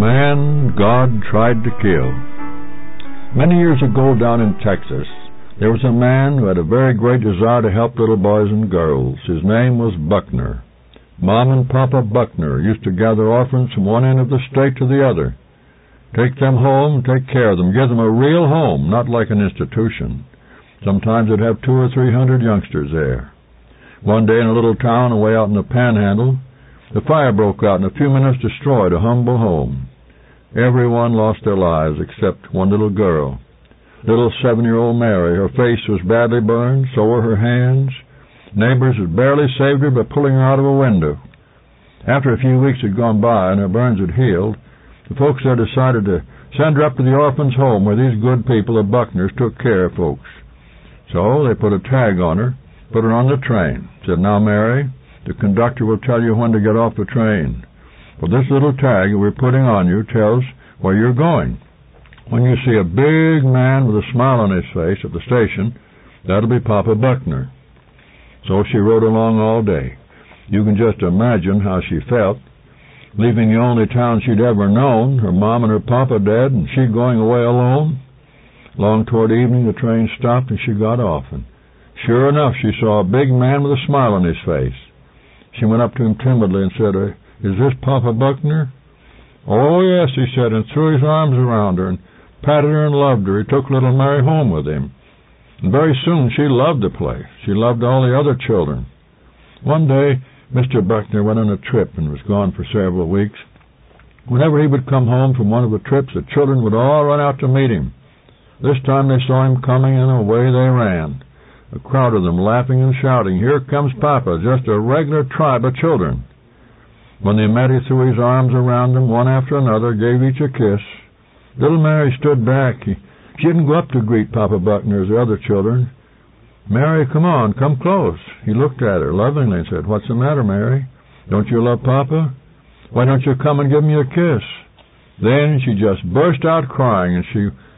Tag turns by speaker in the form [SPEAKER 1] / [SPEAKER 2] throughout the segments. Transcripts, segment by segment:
[SPEAKER 1] man God tried to kill. Many years ago down in Texas, there was a man who had a very great desire to help little boys and girls. His name was Buckner. Mom and Papa Buckner used to gather orphans from one end of the state to the other, take them home, take care of them, give them a real home, not like an institution. Sometimes they'd have 200 or 300 youngsters there. One day in a little town away out in the Panhandle, the fire broke out and in a few minutes destroyed a humble home. Everyone lost their lives except one little girl. Little 7-year-old Mary. Her face was badly burned, so were her hands. Neighbors had barely saved her by pulling her out of a window. After a few weeks had gone by and her burns had healed, the folks there decided to send her up to the orphans' home where these good people, the Buckners, took care of folks. So they put a tag on her, put her on the train, said, "Now, Mary, the conductor will tell you when to get off the train. Well, this little tag that we're putting on you tells where you're going. When you see a big man with a smile on his face at the station, that'll be Papa Buckner." So she rode along all day. You can just imagine how she felt, leaving the only town she'd ever known, her mom and her papa dead, and she going away alone. Long toward evening, the train stopped and she got off, and sure enough, she saw a big man with a smile on his face. She went up to him timidly and said, "Is this Papa Buckner?" "Oh, yes," he said, and threw his arms around her and patted her and loved her. He took little Mary home with him. And very soon she loved the place. She loved all the other children. One day, Mr. Buckner went on a trip and was gone for several weeks. Whenever he would come home from one of the trips, the children would all run out to meet him. This time they saw him coming, and away they ran. A crowd of them laughing and shouting, "Here comes Papa, just a regular tribe of children." When they met, he threw his arms around them, one after another, gave each a kiss. Little Mary stood back. She didn't go up to greet Papa Buckner as the other children. "Mary, come on, come close." He looked at her lovingly and said, "What's the matter, Mary? Don't you love Papa? Why don't you come and give me a kiss?" Then she just burst out crying, and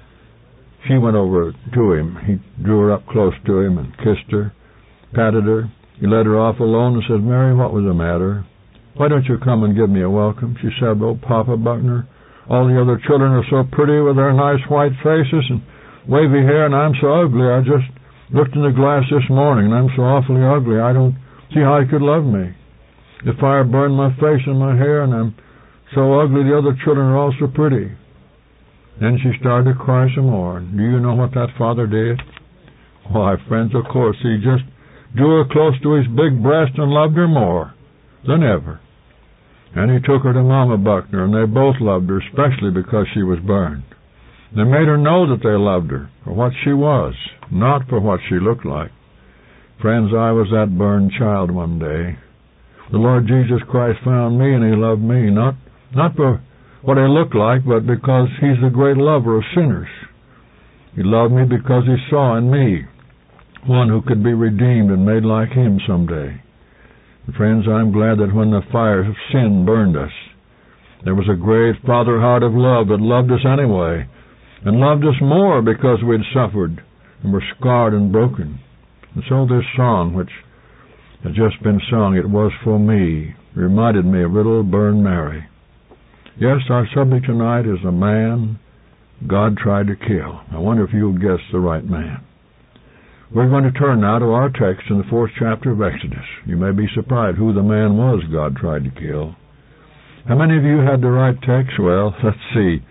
[SPEAKER 1] she went over to him. He drew her up close to him and kissed her, patted her. He led her off alone and said, "Mary, what was the matter? Why don't you come and give me a welcome?" She said, "Oh, Papa Buckner, all the other children are so pretty with their nice white faces and wavy hair, and I'm so ugly. I just looked in the glass this morning, and I'm so awfully ugly. I don't see how you could love me. The fire burned my face and my hair, and I'm so ugly. The other children are all so pretty." Then she started to cry some more. Do you know what that father did? Why, friends, of course, he just drew her close to his big breast and loved her more than ever. And he took her to Mama Buckner, and they both loved her, especially because she was burned. They made her know that they loved her for what she was, not for what she looked like. Friends, I was that burned child one day. The Lord Jesus Christ found me, and he loved me, not for what I looked like, but because he's the great lover of sinners. He loved me because he saw in me one who could be redeemed and made like him someday. And friends, I'm glad that when the fire of sin burned us, there was a great Father heart of love that loved us anyway, and loved us more because we'd suffered and were scarred and broken. And so this song, which has just been sung, "It Was For Me," reminded me of little burned Mary. Yes, our subject tonight is a man God tried to kill. I wonder if you'll guess the right man. We're going to turn now to our text in the 4th chapter of Exodus. You may be surprised who the man was God tried to kill. How many of you had the right text? Well, let's see.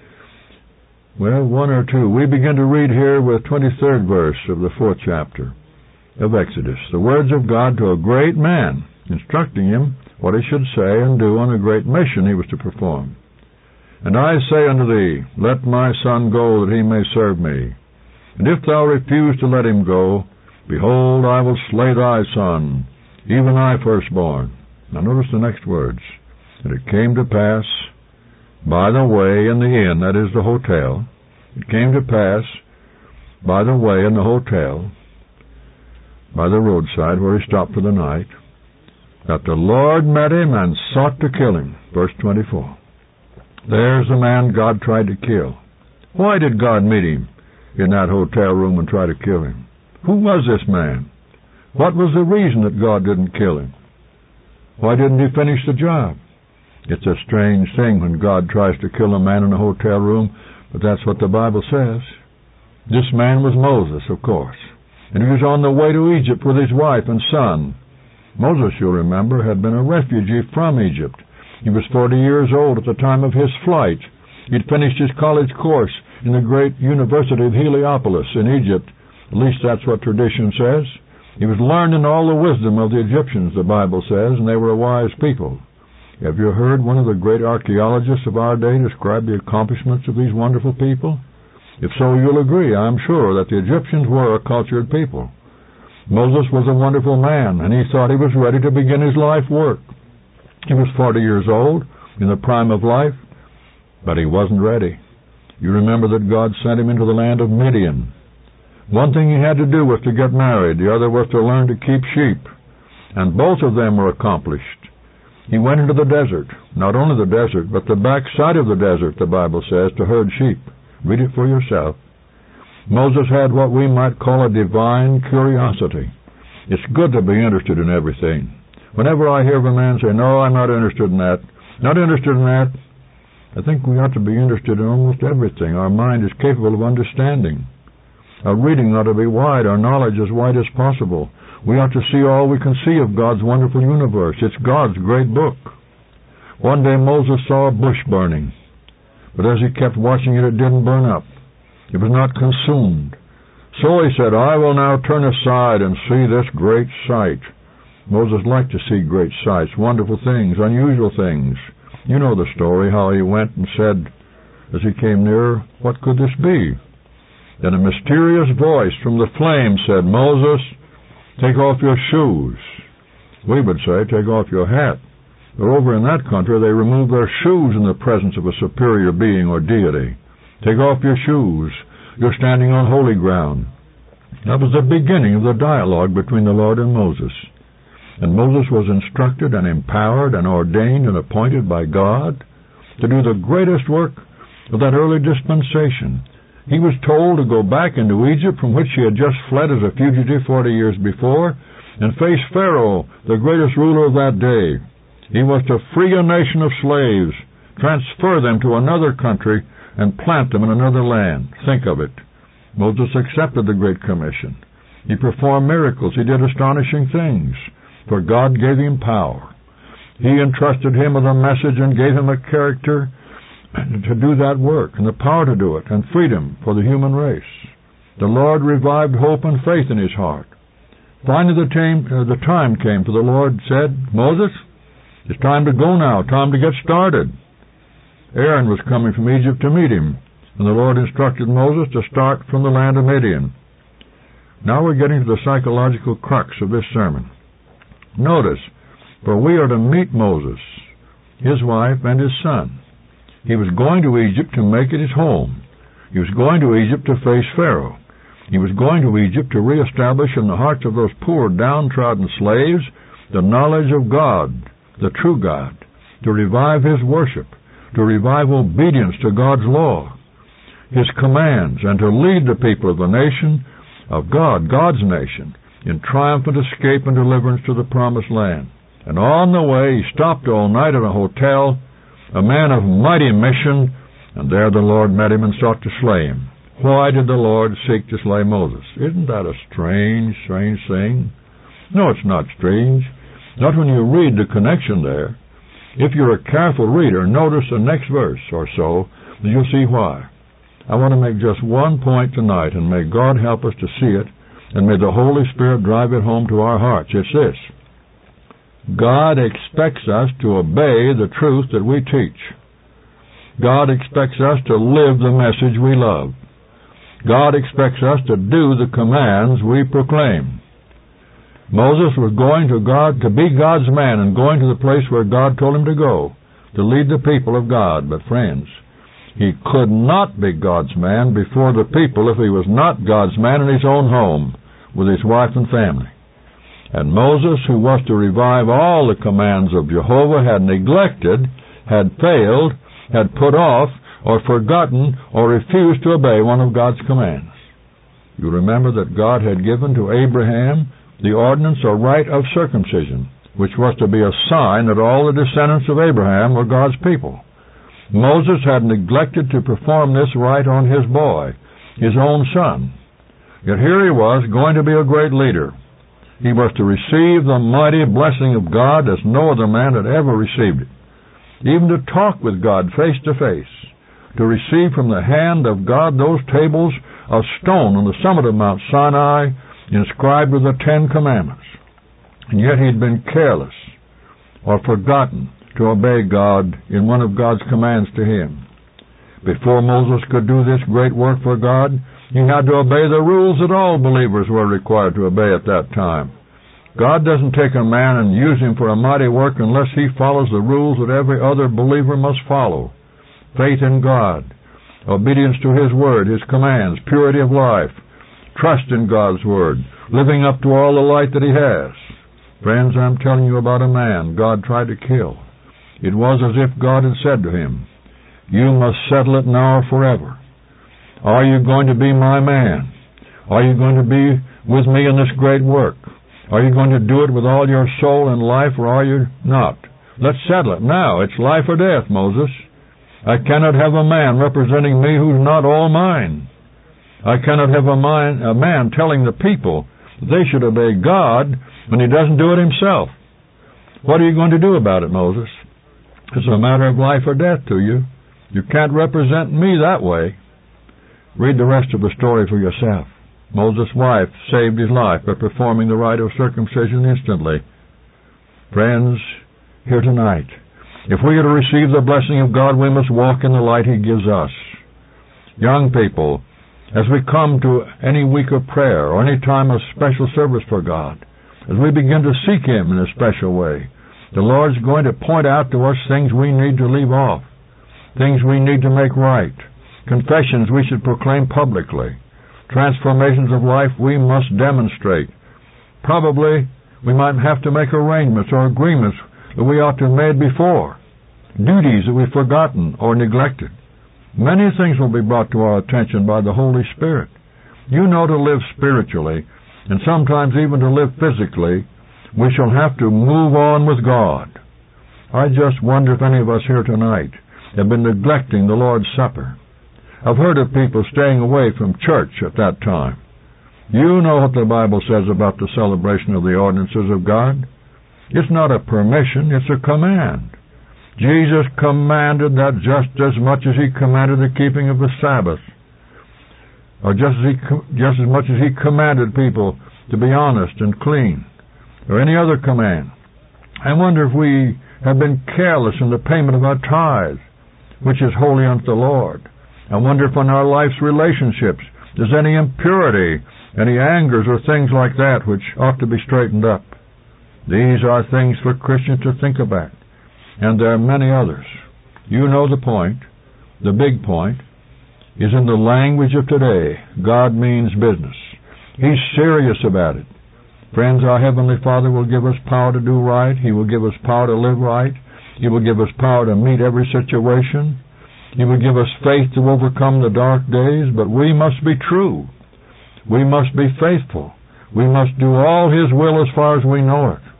[SPEAKER 1] Well, one or two. We begin to read here with 23rd verse of the 4th chapter of Exodus. The words of God to a great man, instructing him what he should say and do on a great mission he was to perform. "And I say unto thee, let my son go, that he may serve me. And if thou refuse to let him go, behold, I will slay thy son, even thy firstborn." Now notice the next words. "And it came to pass by the way in the inn," that is the hotel. "It came to pass by the way in the hotel, by the roadside where he stopped for the night, that the Lord met him and sought to kill him." Verse 24. There's the man God tried to kill. Why did God meet him in that hotel room and try to kill him? Who was this man? What was the reason that God didn't kill him? Why didn't he finish the job? It's a strange thing when God tries to kill a man in a hotel room, but that's what the Bible says. This man was Moses, of course, and he was on the way to Egypt with his wife and son. Moses, you'll remember, had been a refugee from Egypt. He was 40 years old at the time of his flight. He'd finished his college course in the great University of Heliopolis in Egypt. At least that's what tradition says. He was learned in all the wisdom of the Egyptians, the Bible says, and they were a wise people. Have you heard one of the great archaeologists of our day describe the accomplishments of these wonderful people? If so, you'll agree, I'm sure, that the Egyptians were a cultured people. Moses was a wonderful man, and he thought he was ready to begin his life work. He was 40 years old, in the prime of life, but he wasn't ready. You remember that God sent him into the land of Midian. One thing he had to do was to get married. The other was to learn to keep sheep. And both of them were accomplished. He went into the desert, not only the desert, but the backside of the desert, the Bible says, to herd sheep. Read it for yourself. Moses had what we might call a divine curiosity. It's good to be interested in everything. Whenever I hear of a man say, no, I'm not interested in that, not interested in that, I think we ought to be interested in almost everything. Our mind is capable of understanding. Our reading ought to be wide, our knowledge as wide as possible. We ought to see all we can see of God's wonderful universe. It's God's great book. One day Moses saw a bush burning, but as he kept watching it, it didn't burn up. It was not consumed. So he said, I will now turn aside and see this great sight. Moses liked to see great sights, wonderful things, unusual things. You know the story, how he went and said, as he came nearer, what could this be? Then a mysterious voice from the flame said, Moses, take off your shoes. We would say, take off your hat. But over in that country, they remove their shoes in the presence of a superior being or deity. Take off your shoes. You're standing on holy ground. That was the beginning of the dialogue between the Lord and Moses. And Moses was instructed and empowered and ordained and appointed by God to do the greatest work of that early dispensation. He was told to go back into Egypt, from which he had just fled as a fugitive 40 years before, and face Pharaoh, the greatest ruler of that day. He was to free a nation of slaves, transfer them to another country, and plant them in another land. Think of it. Moses accepted the Great Commission. He performed miracles. He did astonishing things, for God gave him power. He entrusted him with a message and gave him a character to do that work, and the power to do it, and freedom for the human race. The Lord revived hope and faith in his heart. Finally, the time came for the Lord said, Moses, it's time to go now, time to get started. Aaron was coming from Egypt to meet him, and the Lord instructed Moses to start from the land of Midian. Now we're getting to the psychological crux of this sermon. Notice, for we are to meet Moses, his wife, and his son. He was going to Egypt to make it his home. He was going to Egypt to face Pharaoh. He was going to Egypt to reestablish in the hearts of those poor, downtrodden slaves the knowledge of God, the true God, to revive his worship, to revive obedience to God's law, his commands, and to lead the people of the nation of God, God's nation, in triumphant escape and deliverance to the promised land. And on the way, he stopped all night at a hotel, a man of mighty mission, and there the Lord met him and sought to slay him. Why did the Lord seek to slay Moses? Isn't that a strange thing? No, it's not strange. Not when you read the connection there. If you're a careful reader, notice the next verse or so, and you'll see why. I want to make just one point tonight, and may God help us to see it, and may the Holy Spirit drive it home to our hearts. It's this. God expects us to obey the truth that we teach. God expects us to live the message we love. God expects us to do the commands we proclaim. Moses was going to be God's man and going to the place where God told him to go, to lead the people of God. But friends, he could not be God's man before the people if he was not God's man in his own home with his wife and family. And Moses, who was to revive all the commands of Jehovah, had neglected, had failed, had put off, or forgotten, or refused to obey one of God's commands. You remember that God had given to Abraham the ordinance or rite of circumcision. which was to be a sign that all the descendants of Abraham were God's people. Moses had neglected to perform this rite on his boy, his own son. Yet here he was, going to be a great leader. He was to receive the mighty blessing of God as no other man had ever received it. Even to talk with God face to face, to receive from the hand of God those tables of stone on the summit of Mount Sinai, inscribed with the 10 Commandments. And yet he'd been careless or forgotten to obey God in one of God's commands to him. Before Moses could do this great work for God, he had to obey the rules that all believers were required to obey at that time. God doesn't take a man and use him for a mighty work unless he follows the rules that every other believer must follow. Faith in God, obedience to His Word, His commands, purity of life, trust in God's Word, living up to all the light that He has. Friends, I'm telling you about a man God tried to kill. It was as if God had said to him, "You must settle it now or forever. Are you going to be my man? Are you going to be with me in this great work? Are you going to do it with all your soul and life, or are you not? Let's settle it now. It's life or death, Moses. I cannot have a man representing me who's not all mine. I cannot have a man telling the people that they should obey God when he doesn't do it himself. What are you going to do about it, Moses? It's a matter of life or death to you. You can't represent me that way." Read the rest of the story for yourself. Moses' wife saved his life by performing the rite of circumcision instantly. Friends, here tonight, if we are to receive the blessing of God, we must walk in the light He gives us. Young people, as we come to any week of prayer or any time of special service for God, as we begin to seek Him in a special way, the Lord's going to point out to us things we need to leave off, things we need to make right, confessions we should proclaim publicly, transformations of life we must demonstrate. Probably we might have to make arrangements or agreements that we ought to have made before, duties that we've forgotten or neglected. Many things will be brought to our attention by the Holy Spirit. You know, to live spiritually, and sometimes even to live physically, we shall have to move on with God. I just wonder if any of us here tonight have been neglecting the Lord's Supper. I've heard of people staying away from church at that time. You know what the Bible says about the celebration of the ordinances of God. It's not a permission, it's a command. Jesus commanded that just as much as He commanded the keeping of the Sabbath, or just as much as He commanded people to be honest and clean, or any other command. I wonder if we have been careless in the payment of our tithe, which is holy unto the Lord. I wonder if in our life's relationships there's any impurity, any angers or things like that which ought to be straightened up. These are things for Christians to think about, and there are many others. You know the point. The big point is in the language of today. God means business. He's serious about it. Friends, our Heavenly Father will give us power to do right. He will give us power to live right. He will give us power to meet every situation. He will give us faith to overcome the dark days, but we must be true. We must be faithful. We must do all His will as far as we know it.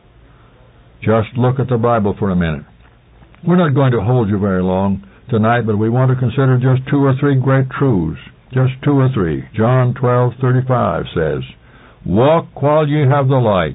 [SPEAKER 1] Just look at the Bible for a minute. We're not going to hold you very long tonight, but we want to consider just 2 or 3 great truths. Just 2 or 3. John 12:35 says, "Walk while ye have the light,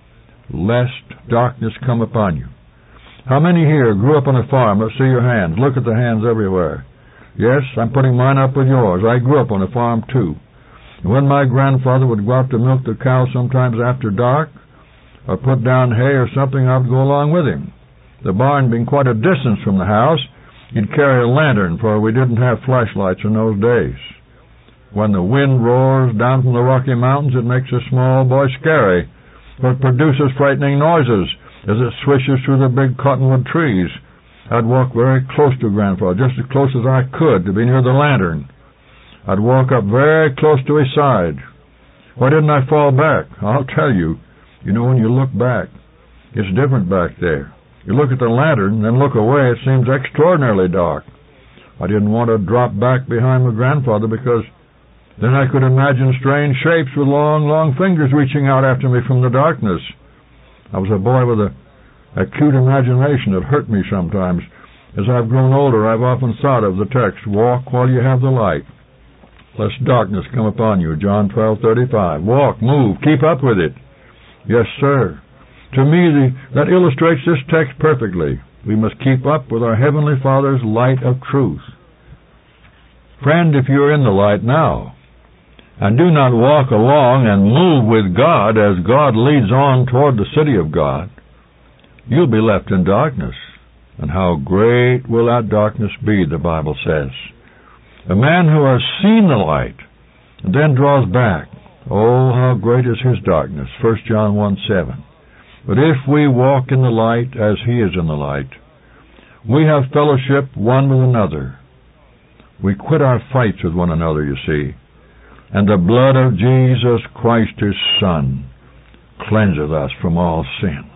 [SPEAKER 1] lest darkness come upon you." How many here grew up on a farm? Let's see your hands. Look at the hands everywhere. Yes, I'm putting mine up with yours. I grew up on a farm too. And when my grandfather would go out to milk the cows sometimes after dark, or put down hay or something, I would go along with him. The barn being quite a distance from the house, he'd carry a lantern, for we didn't have flashlights in those days. When the wind roars down from the Rocky Mountains, it makes a small boy scary, for it produces frightening noises as it swishes through the big cottonwood trees. I'd walk very close to Grandfather, just as close as I could to be near the lantern. I'd walk up very close to his side. Why didn't I fall back? I'll tell you. You know, when you look back, it's different back there. You look at the lantern, then look away, it seems extraordinarily dark. I didn't want to drop back behind my grandfather, because then I could imagine strange shapes with long, long fingers reaching out after me from the darkness. I was a boy with a acute imagination that hurt me sometimes. As I've grown older, I've often thought of the text, walk while you have the light, lest darkness come upon you, John 12:35. Walk, move, keep up with it. Yes, sir. To me, that illustrates this text perfectly. We must keep up with our Heavenly Father's light of truth. Friend, if you're in the light now, and do not walk along and move with God as God leads on toward the city of God, you'll be left in darkness. And how great will that darkness be, the Bible says. A man who has seen the light and then draws back, oh, how great is his darkness, 1 John 1:7. But if we walk in the light as he is in the light, we have fellowship one with another. We quit our fights with one another, you see. And the blood of Jesus Christ, his Son, cleanseth us from all sin.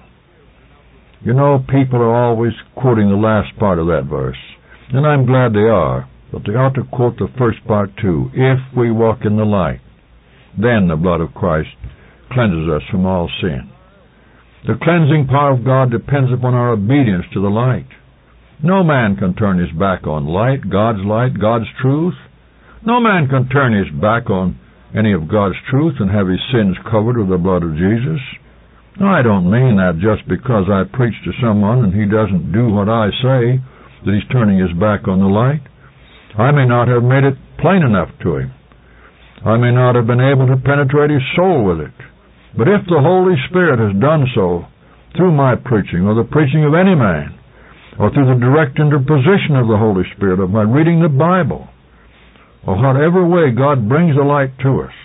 [SPEAKER 1] You know, people are always quoting the last part of that verse, and I'm glad they are, but they ought to quote the first part too. If we walk in the light, then the blood of Christ cleanses us from all sin. The cleansing power of God depends upon our obedience to the light. No man can turn his back on light, God's truth. No man can turn his back on any of God's truth and have his sins covered with the blood of Jesus. No, I don't mean that just because I preach to someone and he doesn't do what I say, that he's turning his back on the light. I may not have made it plain enough to him. I may not have been able to penetrate his soul with it. But if the Holy Spirit has done so through my preaching or the preaching of any man, or through the direct interposition of the Holy Spirit of my reading the Bible, or whatever way God brings the light to us,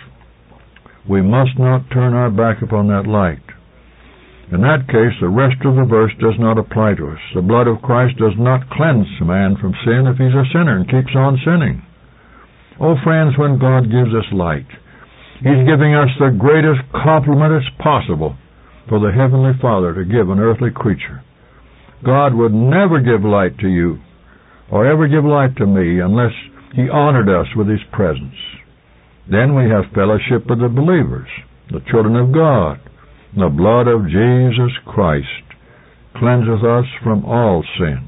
[SPEAKER 1] we must not turn our back upon that light. In that case, the rest of the verse does not apply to us. The blood of Christ does not cleanse a man from sin if he's a sinner and keeps on sinning. Oh, friends, when God gives us light, he's giving us the greatest compliment as possible for the Heavenly Father to give an earthly creature. God would never give light to you or ever give light to me unless he honored us with his presence. Then we have fellowship with the believers, the children of God. The blood of Jesus Christ cleanseth us from all sin.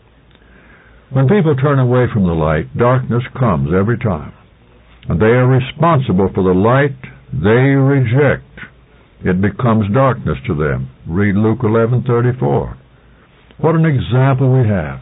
[SPEAKER 1] When people turn away from the light, darkness comes every time, and they are responsible for the light they reject. It becomes darkness to them. Read Luke 11:34. What an example we have.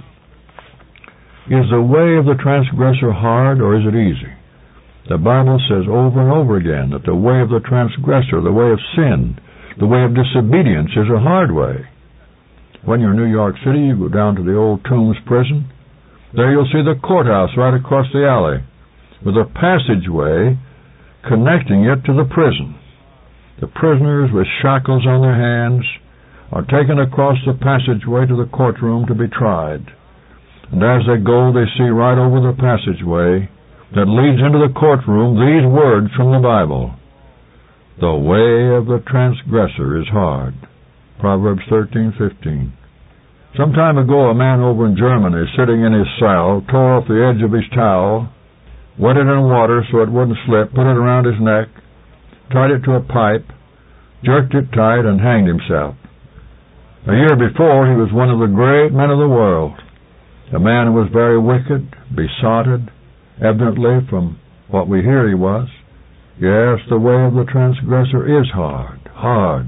[SPEAKER 1] Is the way of the transgressor hard, or is it easy? The Bible says over and over again that the way of the transgressor, the way of sin, the way of disobedience is a hard way. When you're in New York City, you go down to the old Tombs prison. There you'll see the courthouse right across the alley, with a passageway connecting it to the prison. The prisoners with shackles on their hands are taken across the passageway to the courtroom to be tried. And as they go, they see right over the passageway that leads into the courtroom these words from the Bible. The way of the transgressor is hard. Proverbs 13:15. Some time ago, a man over in Germany, sitting in his cell, tore off the edge of his towel, wet it in water so it wouldn't slip, put it around his neck, tied it to a pipe, jerked it tight, and hanged himself. A year before, he was one of the great men of the world. A man who was very wicked, besotted, evidently from what we hear he was. Yes, the way of the transgressor is hard, hard.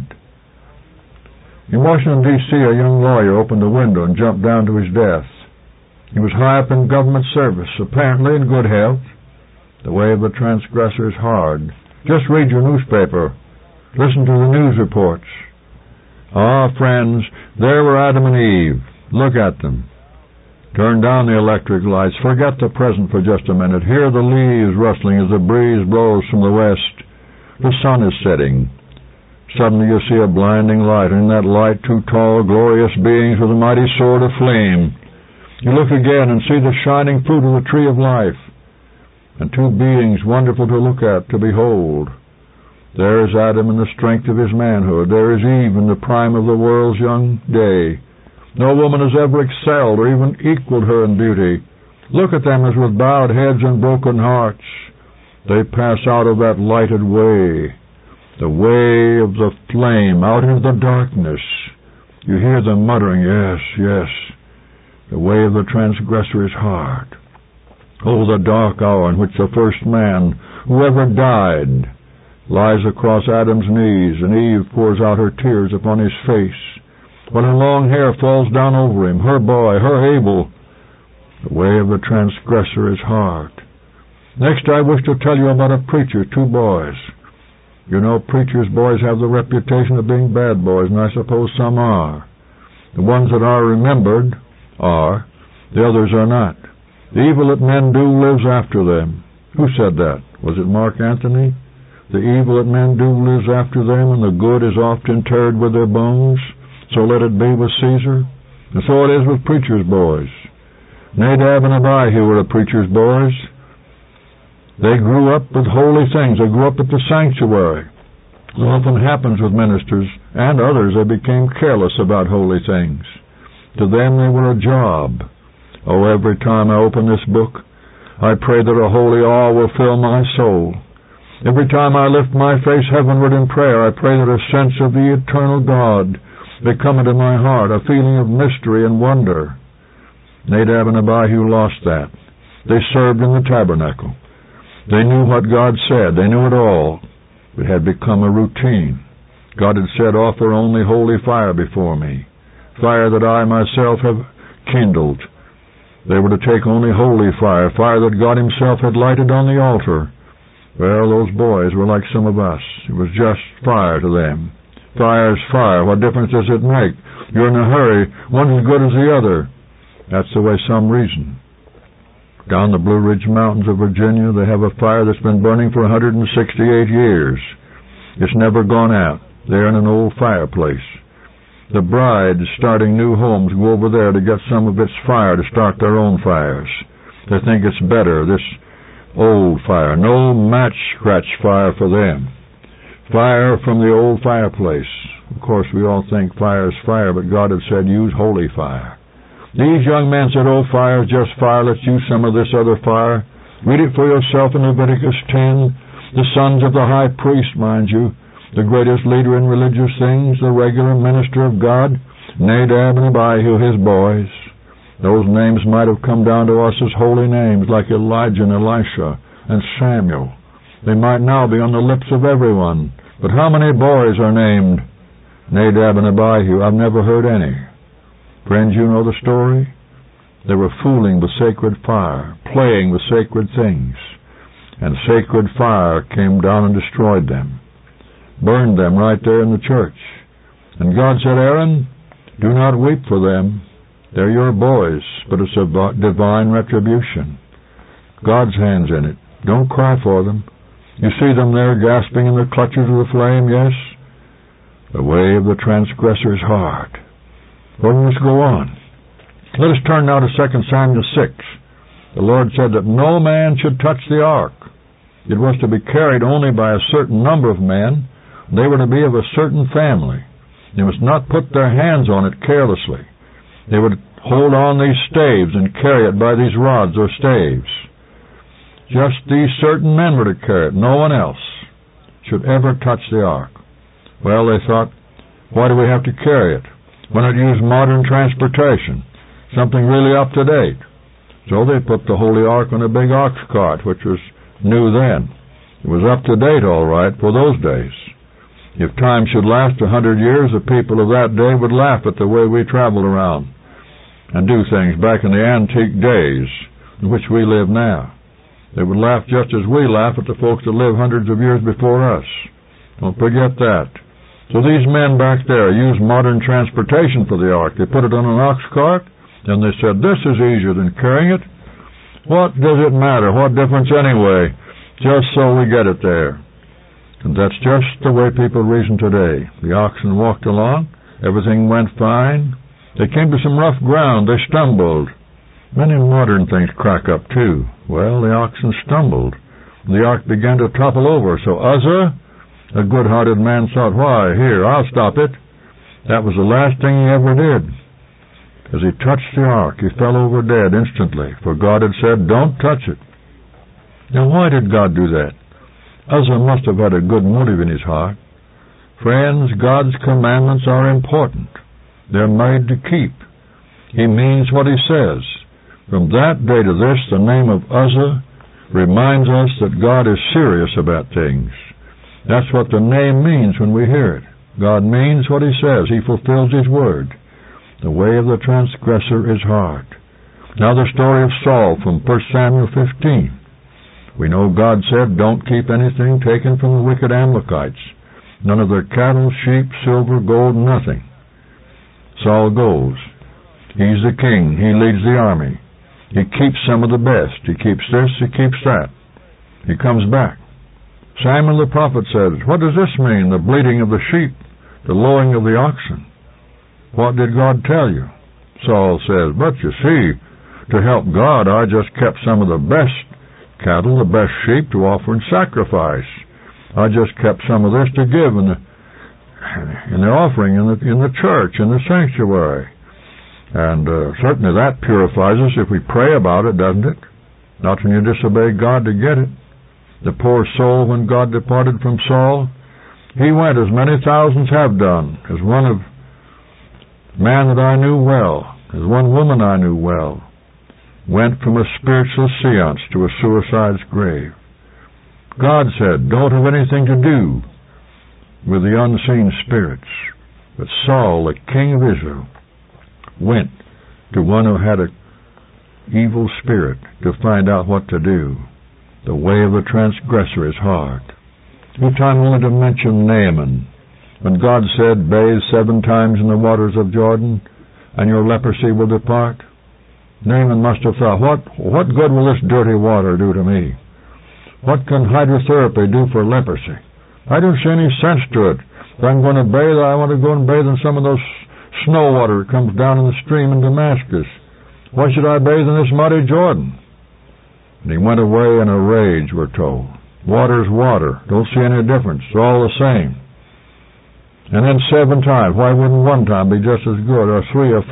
[SPEAKER 1] In Washington, D.C., a young lawyer opened a window and jumped down to his death. He was high up in government service, apparently in good health. The way of the transgressor is hard. Just read your newspaper. Listen to the news reports. Ah, friends, there were Adam and Eve. Look at them. Turn down the electric lights. Forget the present for just a minute. Hear the leaves rustling as the breeze blows from the west. The sun is setting. Suddenly you see a blinding light, and in that light 2 tall, glorious beings with a mighty sword of flame. You look again and see the shining fruit of the tree of life, and 2 beings wonderful to look at, to behold. There is Adam in the strength of his manhood. There is Eve in the prime of the world's young day. No woman has ever excelled or even equaled her in beauty. Look at them as with bowed heads and broken hearts they pass out of that lighted way, the way of the flame, out into the darkness, You hear them muttering, yes, yes, the way of the transgressor is hard. Oh, the dark hour in which the first man, who ever died, lies across Adam's knees, and Eve pours out her tears upon his face, when her long hair falls down over him, her boy, her Abel. The way of the transgressor is hard. Next, I wish to tell you about a preacher, 2 boys. You know, preachers' boys have the reputation of being bad boys, and I suppose some are. The ones that are remembered are, the others are not. The evil that men do lives after them. Who said that? Was it Mark Antony? The evil that men do lives after them, and the good is oft interred with their bones. So let it be with Caesar. And so it is with preachers' boys. Nadab and Abihu were the preachers' boys. They grew up with holy things. They grew up at the sanctuary. It often happens with ministers and others. They became careless about holy things. To them they were a job. Oh, every time I open this book, I pray that a holy awe will fill my soul. Every time I lift my face heavenward in prayer, I pray that a sense of the eternal God may come into my heart, a feeling of mystery and wonder. Nadab and Abihu lost that. They served in the tabernacle. They knew what God said. They knew it all. It had become a routine. God had said, offer only holy fire before me, fire that I myself have kindled. They were to take only holy fire, fire that God himself had lighted on the altar. Well, those boys were like some of us. It was just fire to them. Fire's fire. What difference does it make? You're in a hurry. One's as good as the other. That's the way some reason. Down the Blue Ridge Mountains of Virginia, they have a fire that's been burning for 168 years. It's never gone out. They're in an old fireplace. The brides starting new homes go over there to get some of its fire to start their own fires. They think it's better, this old fire. No match-scratch fire for them. Fire from the old fireplace. Of course, we all think fire is fire, but God had said, use holy fire. These young men said, oh, fire is just fire. Let's use some of this other fire. Read it for yourself in Leviticus 10. The sons of the high priest, mind you, the greatest leader in religious things, the regular minister of God, Nadab and Abihu, his boys. Those names might have come down to us as holy names, like Elijah and Elisha and Samuel. They might now be on the lips of everyone. But how many boys are named Nadab and Abihu? I've never heard any. Friends, you know the story? They were fooling with sacred fire, playing with sacred things, and sacred fire came down and destroyed them, burned them right there in the church. And God said, Aaron, do not weep for them. They're your boys, but it's a divine retribution. God's hand's in it. Don't cry for them. You see them there gasping in the clutches of the flame, yes? The way of the transgressor is hard. Well, let's go on. Let us turn now to 2 Samuel 6. The Lord said that no man should touch the ark. It was to be carried only by a certain number of men. They were to be of a certain family. They must not put their hands on it carelessly. They would hold on these staves and carry it by these rods or staves. Just these certain men were to carry it. No one else should ever touch the ark. Well, they thought, why do we have to carry it? Why not use modern transportation, something really up to date? So they put the Holy Ark on a big ox cart, which was new then. It was up to date, all right, for those days. If time should last 100 years, the people of that day would laugh at the way we traveled around and do things back in the antique days in which we live now. They would laugh just as we laugh at the folks that live hundreds of years before us. Don't forget that. So these men back there used modern transportation for the ark. They put it on an ox cart, and they said, this is easier than carrying it. What does it matter? What difference anyway? Just so we get it there. And that's just the way people reason today. The oxen walked along. Everything went fine. They came to some rough ground. They stumbled. Many modern things crack up, too. Well, the oxen stumbled. The ark began to topple over. So Uzzah, a good-hearted man, thought, why, here, I'll stop it. That was the last thing he ever did. As he touched the ark, he fell over dead instantly, for God had said, don't touch it. Now, why did God do that? Uzzah must have had a good motive in his heart. Friends, God's commandments are important. They're made to keep. He means what he says. From that day to this, the name of Uzzah reminds us that God is serious about things. That's what the name means when we hear it. God means what he says. He fulfills his word. The way of the transgressor is hard. Now the story of Saul from 1 Samuel 15. We know God said, don't keep anything taken from the wicked Amalekites. None of their cattle, sheep, silver, gold, nothing. Saul goes. He's the king. He leads the army. He keeps some of the best. He keeps this, he keeps that. He comes back. Samuel the prophet says, what does this mean, the bleating of the sheep, the lowing of the oxen? What did God tell you? Saul says, but you see, to help God, I just kept some of the best cattle, the best sheep to offer in sacrifice. I just kept some of this to give in the offering in the church, in the sanctuary. And certainly that purifies us if we pray about it, doesn't it? Not when you disobey God to get it. The poor soul, when God departed from Saul, he went as many thousands have done, as one man that I knew well, as one woman I knew well, went from a spiritual seance to a suicide's grave. God said, don't have anything to do with the unseen spirits. But Saul, the king of Israel, went to one who had an evil spirit to find out what to do. The way of the transgressor is hard. Any time only to mention Naaman, when God said, bathe 7 times in the waters of Jordan, and your leprosy will depart. Naaman must have thought, what good will this dirty water do to me? What can hydrotherapy do for leprosy? I don't see any sense to it. If I'm going to bathe, I want to go and bathe in some of those snow water that comes down in the stream in Damascus. Why should I bathe in this muddy Jordan? And he went away in a rage, we're told. Water's water. Don't see any difference. It's all the same. And then 7 times. Why wouldn't 1 time be just as good, or 3 or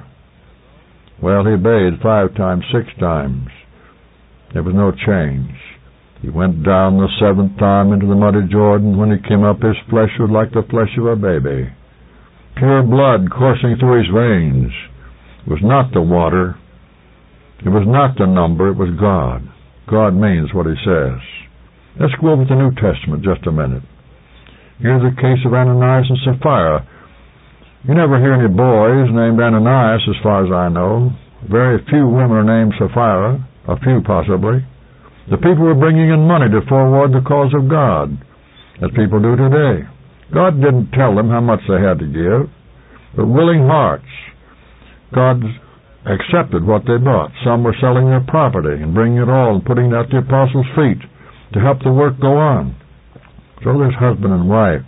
[SPEAKER 1] 5? Well, he bathed 5 times, 6 times. There was no change. He went down the 7th time into the muddy Jordan. When he came up, his flesh was like the flesh of a baby. Pure blood coursing through his veins. It was not the water. It was not the number. It was God. God means what he says. Let's go over to the New Testament just a minute. Here's the case of Ananias and Sapphira. You never hear any boys named Ananias, as far as I know. Very few women are named Sapphira. A few, possibly. The people were bringing in money to forward the cause of God, as people do today. God didn't tell them how much they had to give, but willing hearts. God accepted what they brought. Some were selling their property and bringing it all and putting it at the apostles' feet to help the work go on. So this husband and wife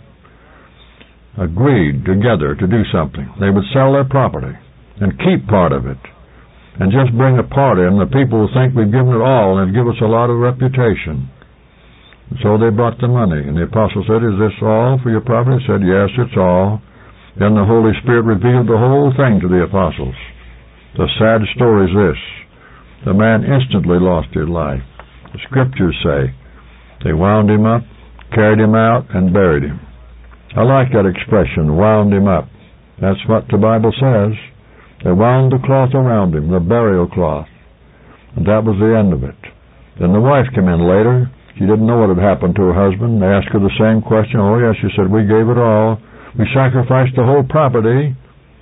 [SPEAKER 1] agreed together to do something. They would sell their property and keep part of it and just bring a part in. The people will think we've given it all and give us a lot of reputation. And so they brought the money, and the apostle said, is this all for your property? He said, yes, it's all. Then the Holy Spirit revealed the whole thing to the apostles. The sad story is this. The man instantly lost his life. The scriptures say they wound him up, carried him out, and buried him. I like that expression, wound him up. That's what the Bible says. They wound the cloth around him, the burial cloth. And that was the end of it. Then the wife came in later. She didn't know what had happened to her husband. They asked her the same question. Oh, yes, she said, we gave it all. We sacrificed the whole property.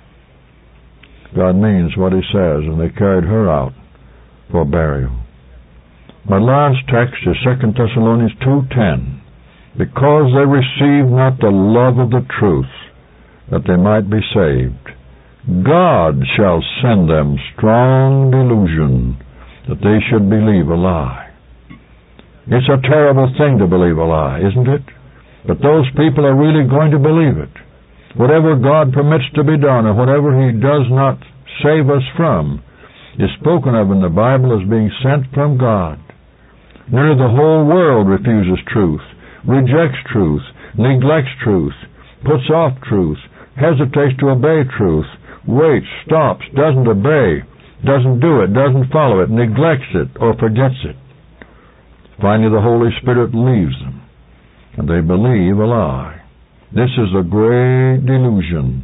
[SPEAKER 1] God means what he says, and they carried her out for burial. My last text is 2 Thessalonians 2:10. Because they received not the love of the truth, that they might be saved, God shall send them strong delusion, that they should believe a lie. It's a terrible thing to believe a lie, isn't it? But those people are really going to believe it. Whatever God permits to be done, or whatever he does not save us from, is spoken of in the Bible as being sent from God. Nearly the whole world refuses truth, rejects truth, neglects truth, puts off truth, hesitates to obey truth, waits, stops, doesn't obey, doesn't do it, doesn't follow it, neglects it, or forgets it. Finally, the Holy Spirit leaves them, and they believe a lie. This is a great delusion.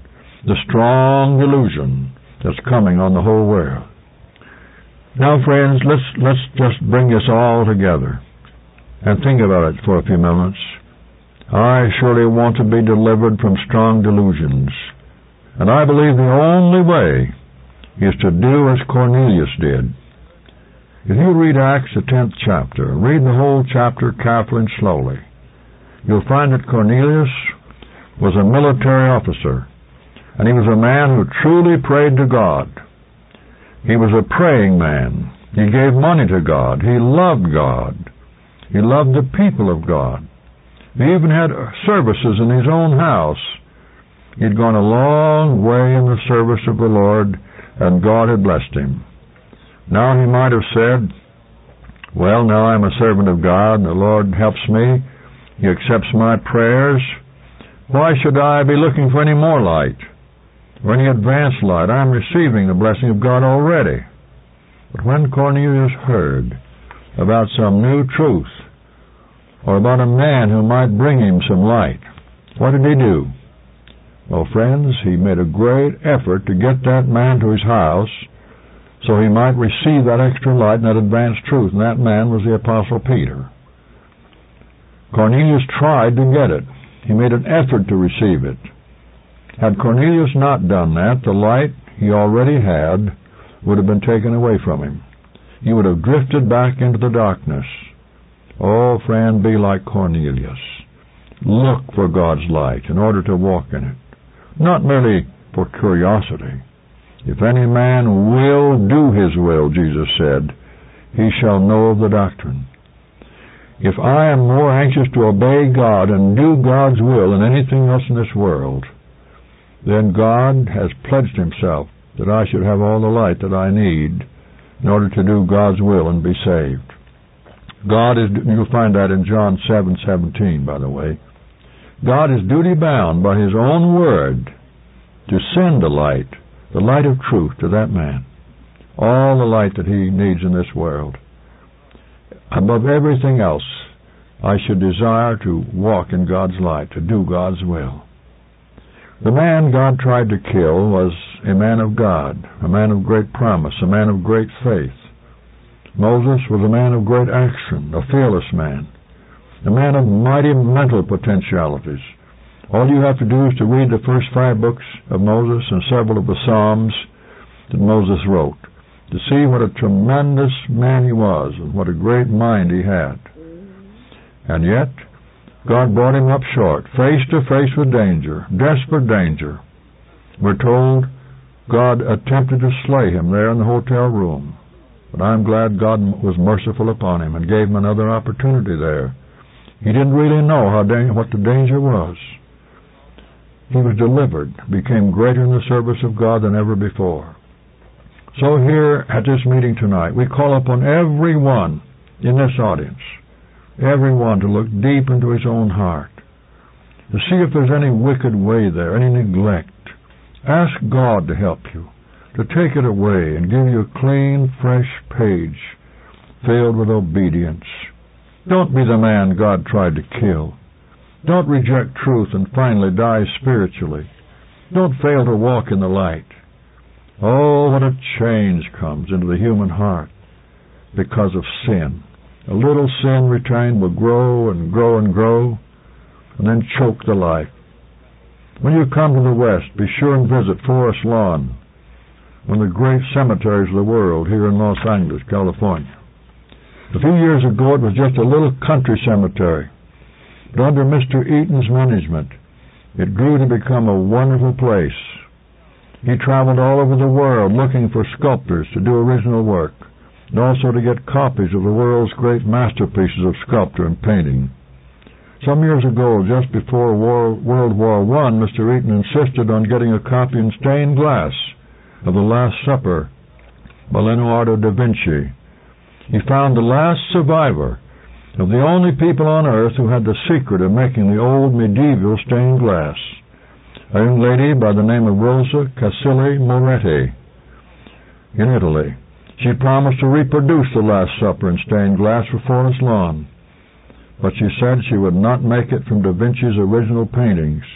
[SPEAKER 1] the strong delusion that's coming on the whole world. Now, friends, let's just bring this all together and think about it for a few moments. I surely want to be delivered from strong delusions, and I believe the only way is to do as Cornelius did. If you read Acts, the 10th chapter, read the whole chapter carefully and slowly, you'll find that Cornelius was a military officer, and he was a man who truly prayed to God. He was a praying man. He gave money to God. He loved God. He loved the people of God. He even had services in his own house. He'd gone a long way in the service of the Lord, and God had blessed him. Now he might have said, well, now I'm a servant of God, and the Lord helps me. He accepts my prayers. Why should I be looking for any more light, or any advanced light? I'm receiving the blessing of God already. But when Cornelius heard about some new truth, or about a man who might bring him some light, what did he do? Well, friends, he made a great effort to get that man to his house so he might receive that extra light and that advanced truth, and that man was the Apostle Peter. Cornelius tried to get it. He made an effort to receive it. Had Cornelius not done that, the light he already had would have been taken away from him. He would have drifted back into the darkness. Oh, friend, be like Cornelius. Look for God's light in order to walk in it, not merely for curiosity. If any man will do his will, Jesus said, he shall know of the doctrine. If I am more anxious to obey God and do God's will than anything else in this world, then God has pledged himself that I should have all the light that I need in order to do God's will and be saved. God is, you'll find that in John 7:17, by the way. God is duty-bound by his own word to send the light of truth to that man. All the light that he needs in this world. Above everything else, I should desire to walk in God's light, to do God's will. The man God tried to kill was a man of God, a man of great promise, a man of great faith. Moses was a man of great action, a fearless man, a man of mighty mental potentialities. All you have to do is to read the first 5 books of Moses and several of the Psalms that Moses wrote to see what a tremendous man he was and what a great mind he had. And yet, God brought him up short, face to face with danger, desperate danger. We're told God attempted to slay him there in the hotel room. But I'm glad God was merciful upon him and gave him another opportunity there. He didn't really know what the danger was. He was delivered, became greater in the service of God than ever before. So here at this meeting tonight, we call upon everyone in this audience, everyone to look deep into his own heart, to see if there's any wicked way there, any neglect. Ask God to help you, to take it away and give you a clean, fresh page filled with obedience. Don't be the man God tried to kill. Don't reject truth and finally die spiritually. Don't fail to walk in the light. Oh, what a change comes into the human heart because of sin. A little sin retained will grow and grow and grow and then choke the life. When you come to the West, be sure and visit Forest Lawn, one of the great cemeteries of the world here in Los Angeles, California. A few years ago, it was just a little country cemetery. But under Mr. Eaton's management, it grew to become a wonderful place. He traveled all over the world looking for sculptors to do original work, and also to get copies of the world's great masterpieces of sculpture and painting. Some years ago, just before World War I, Mr. Eaton insisted on getting a copy in stained glass of The Last Supper by Leonardo da Vinci. He found the last survivor of the only people on earth who had the secret of making the old medieval stained glass, a young lady by the name of Rosa Casilli Moretti in Italy. She promised to reproduce The Last Supper in stained glass for Forest Lawn, but she said she would not make it from Da Vinci's original paintings.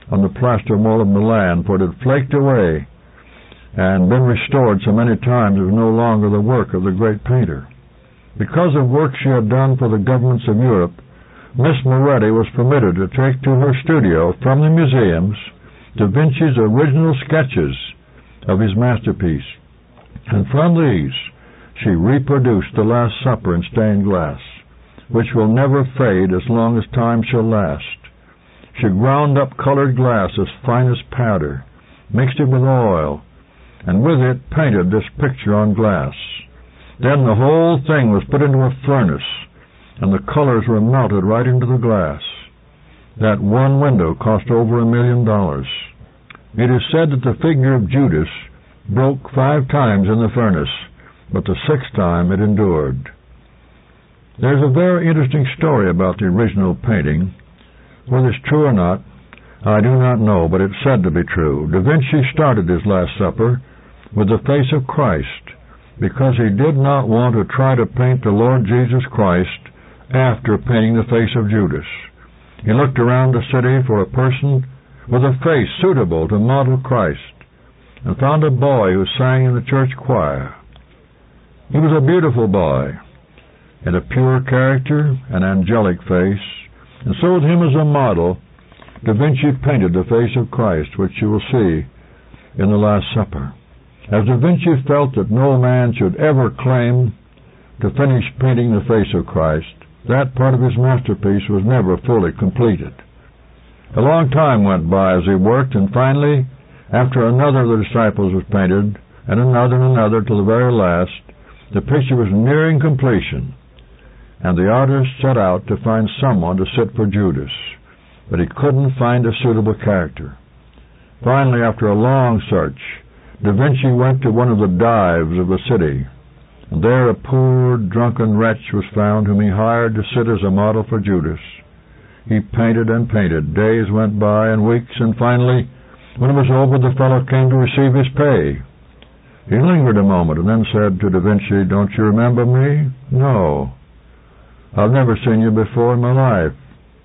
[SPEAKER 1] on the plaster mold of Milan, for it had flaked away and been restored so many times it was no longer the work of the great painter. Because of work she had done for the governments of Europe, Miss Moretti was permitted to take to her studio from the museums Da Vinci's original sketches of his masterpiece, and from these she reproduced the Last Supper in stained glass, which will never fade as long as time shall last. She ground up colored glass as fine as powder, mixed it with oil, and with it painted this picture on glass. Then the whole thing was put into a furnace, and the colors were melted right into the glass. That one window cost over $1 million. It is said that the figure of Judas broke 5 times in the furnace, but the 6th time it endured. There's a very interesting story about the original painting. Whether it's true or not, I do not know, but it's said to be true. Da Vinci started his Last Supper with the face of Christ because he did not want to try to paint the Lord Jesus Christ after painting the face of Judas. He looked around the city for a person with a face suitable to model Christ and found a boy who sang in the church choir. He was a beautiful boy, had a pure character, an angelic face, and so with him as a model, Da Vinci painted the face of Christ, which you will see in the Last Supper. As Da Vinci felt that no man should ever claim to finish painting the face of Christ, that part of his masterpiece was never fully completed. A long time went by as he worked, and finally, after another of the disciples was painted, and another till the very last, the picture was nearing completion, and the artist set out to find someone to sit for Judas, but he couldn't find a suitable character. Finally, after a long search, Da Vinci went to one of the dives of the city, and there a poor, drunken wretch was found whom he hired to sit as a model for Judas. He painted and painted. Days went by and weeks, and finally, when it was over, the fellow came to receive his pay. He lingered a moment and then said to Da Vinci, "Don't you remember me?" "No. I've never seen you before in my life."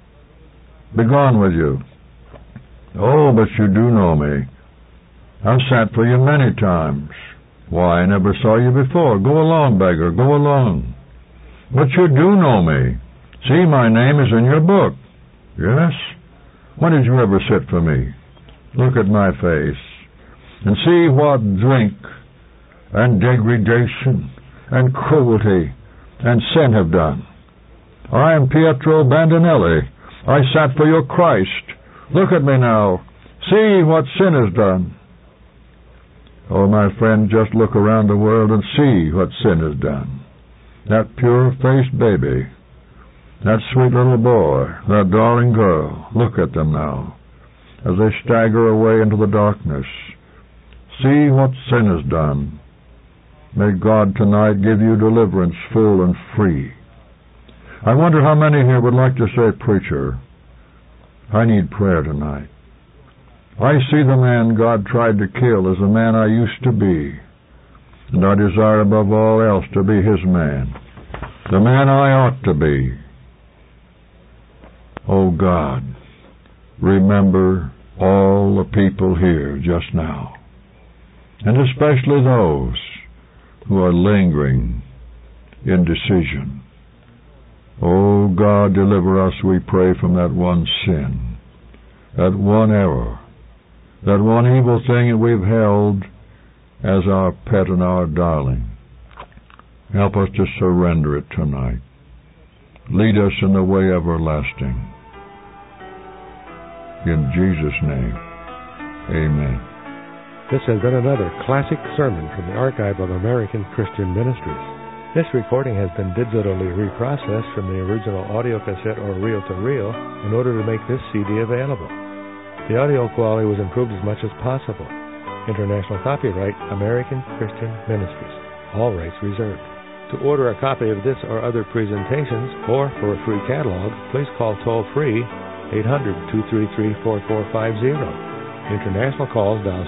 [SPEAKER 1] "Begone with you." "Oh, but you do know me. I've sat for you many times." "Why, I never saw you before." "Go along, beggar, go along." "But you do know me. See, my name is in your book." "Yes? When did you ever sit for me? Look at my face, and see what drink and degradation and cruelty and sin have done. I am Pietro Bandinelli. I sat for your Christ. Look at me now. See what sin has done." Oh, my friend, just look around the world and see what sin has done. That pure-faced baby, that sweet little boy, that darling girl, look at them now, as they stagger away into the darkness. See what sin has done. May God tonight give you deliverance full and free. I wonder how many here would like to say, "Preacher, I need prayer tonight. I see the man God tried to kill as the man I used to be, and I desire above all else to be his man, the man I ought to be." Oh God, remember all the people here just now, and especially those who are lingering in decision. Oh God, deliver us, we pray, from that one sin, that one error, that one evil thing that we've held as our pet and our darling. Help us to surrender it tonight. Lead us in the way everlasting. In Jesus' name, amen.
[SPEAKER 2] This has been another classic sermon from the Archive of American Christian Ministries. This recording has been digitally reprocessed from the original audio cassette or reel-to-reel in order to make this CD available. The audio quality was improved as much as possible. International copyright, American Christian Ministries. All rights reserved. To order a copy of this or other presentations, or for a free catalog, please call toll-free 800-233-4450. International calls dial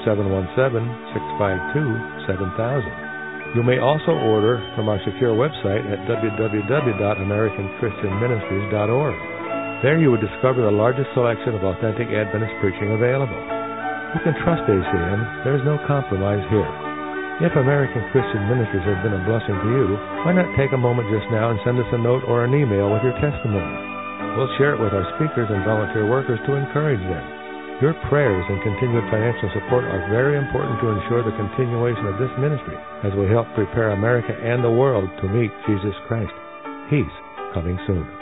[SPEAKER 2] 717-652-7000. You may also order from our secure website at www.americanchristianministries.org. There you would discover the largest selection of authentic Adventist preaching available. You can trust ACM. There is no compromise here. If American Christian Ministries has been a blessing to you, why not take a moment just now and send us a note or an email with your testimony? We'll share it with our speakers and volunteer workers to encourage them. Your prayers and continued financial support are very important to ensure the continuation of this ministry as we help prepare America and the world to meet Jesus Christ. He's coming soon.